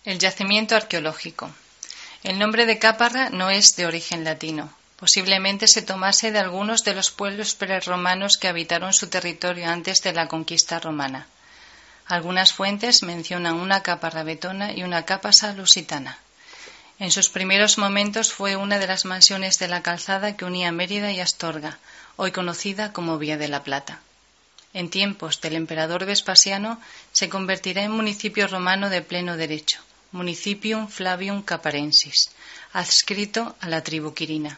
El yacimiento arqueológico. El nombre de Caparra no es de origen latino. Posiblemente se tomase de algunos de los pueblos prerromanos que habitaron su territorio antes de la conquista romana. Algunas fuentes mencionan una capa rabetona y una capa salusitana. En sus primeros momentos fue una de las mansiones de la calzada que unía Mérida y Astorga, hoy conocida como Vía de la Plata. En tiempos del emperador Vespasiano se convertirá en municipio romano de pleno derecho, Municipium Flavium Caparensis, adscrito a la tribu quirina.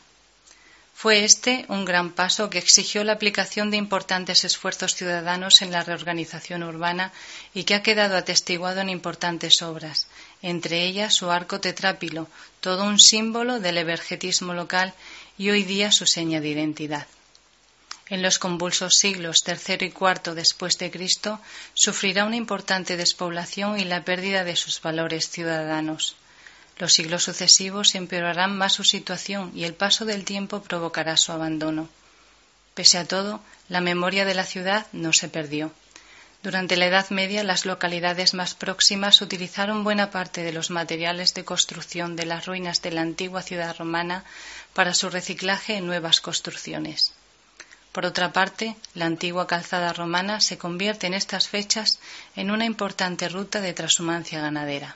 Fue este un gran paso que exigió la aplicación de importantes esfuerzos ciudadanos en la reorganización urbana y que ha quedado atestiguado en importantes obras, entre ellas su arco tetrápilo, todo un símbolo del evergetismo local y hoy día su seña de identidad. En los convulsos siglos III y IV después de Cristo sufrirá una importante despoblación y la pérdida de sus valores ciudadanos. Los siglos sucesivos empeorarán más su situación y el paso del tiempo provocará su abandono. Pese a todo, la memoria de la ciudad no se perdió. Durante la Edad Media, las localidades más próximas utilizaron buena parte de los materiales de construcción de las ruinas de la antigua ciudad romana para su reciclaje en nuevas construcciones. Por otra parte, la antigua calzada romana se convierte en estas fechas en una importante ruta de trashumancia ganadera.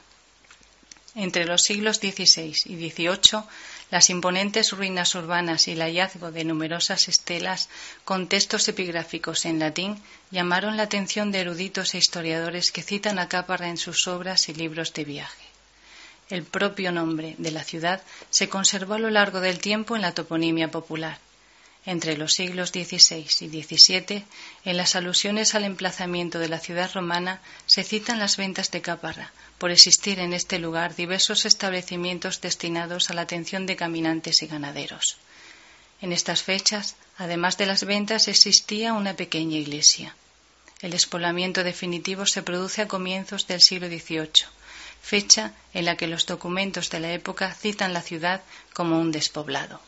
Entre los siglos XVI y XVIII, las imponentes ruinas urbanas y el hallazgo de numerosas estelas con textos epigráficos en latín llamaron la atención de eruditos e historiadores que citan a Caparra en sus obras y libros de viaje. El propio nombre de la ciudad se conservó a lo largo del tiempo en la toponimia popular. Entre los siglos XVI y XVII, en las alusiones al emplazamiento de la ciudad romana se citan las ventas de Caparra, por existir en este lugar diversos establecimientos destinados a la atención de caminantes y ganaderos. En estas fechas, además de las ventas, existía una pequeña iglesia. El despoblamiento definitivo se produce a comienzos del siglo XVIII, fecha en la que los documentos de la época citan la ciudad como un despoblado.